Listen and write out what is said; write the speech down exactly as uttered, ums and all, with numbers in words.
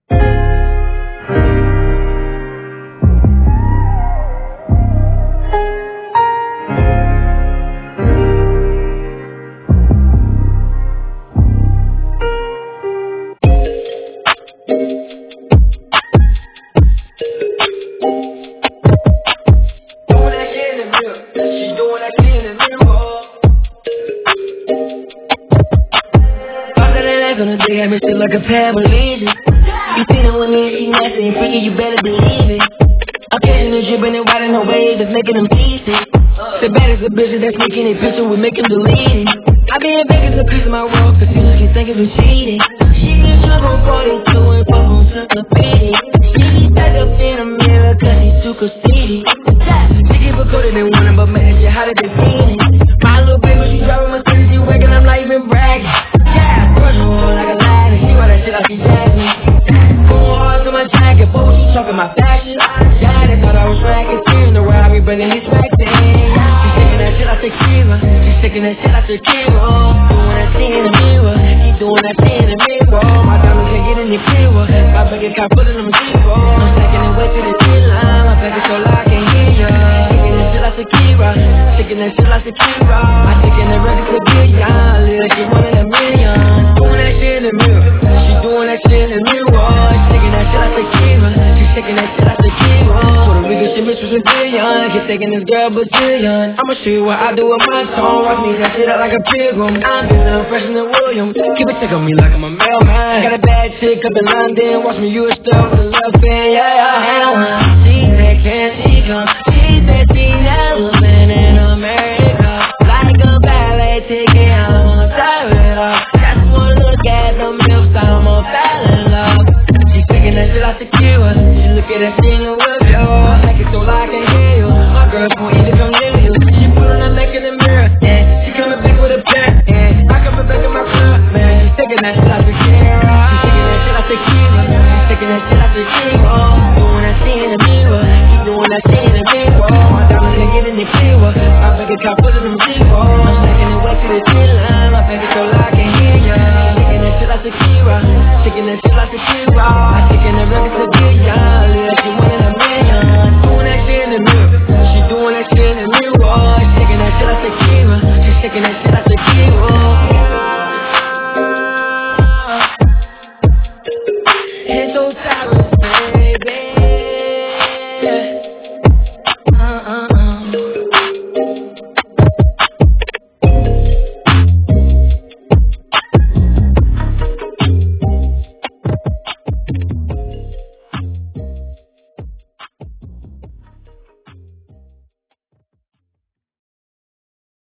Gonna dig at me still like a paraplegic. You see the one that she nasty and freaky, you better believe it. I'm catching the dripping and riding the wave that's making them pieces. The baddest of bitches that's making a picture, we make them delete it. I been back as a piece of my world, cause you just keep thinking we cheating. She get trouble forty-two and fuck on Sister Pity. She be stuck up in a mirror cause she's too conceited. She keep a colder than one, but man, that shit hotter than feeling. My little baby, she driving my city, she waking, I'm not even bragging. Yeah, brush her like a lad, and she wear that shit like she jazzing. Going hard to my jacket, boy, she talking my fashion. Yeah, they thought I was racking, tearing the ride, we bringing these racks in. She shaking that shit like tequila, she shaking that shit like tequila. Doing that shit in the mirror, he doing that shit in the mirror. My diamonds can't get any clearer, my bank account pulling them deeper. I'm stacking it way to the tree line, my back is so loud I can't hear ya. Shaking that shit like tequila, shaking that shit like tequila. I taking the records to billion, little she one in a million. Doing that shit in the mirror, she doing that shit in the mirror. Shaking that shit like tequila, she shaking that shit like tequila. Puerto Rico, she mistress a billion, keep taking this girl Brazilian. I'ma show you what I do with my tongue, watch me that shit out like a pilgrim. I'm busy, I'm fresh in the Williams, keep it check on me like I'm a mailman. Got a bad chick up in London, watch me use stuff with the left hand, yeah, I had one. She said, can she come? She said she never been in America. Like a ballet ticket, I wanna tie it up. Just wanna look at the milk, I'ma fall in love. She taking that shit like tequila, she look at that shit in the whip, yo. I make it so loud I can hear you. My girl won't even come near you. She put on her neck in the mirror, yeah. She coming back with a pair, yeah. I coming back in my club, man. She taking that shit like tequila, she taking that shit like tequila, she taking that shit like tequila. Doing that shit in the mirror, she doing that shit in the mirror. My diamonds can't get any clearer, my bank account pulling them deeper. I'm stacking it way to the tree line, my back is so loud I can hear ya. Shaking that shit like tequila, shaking that shit like tequila. I taking the records to billion, little she one in a million. Doing that shit in the mirror, she doing that shit in the mirror. Shaking that shit like tequila, she shaking that shit like tequila. It's so tight.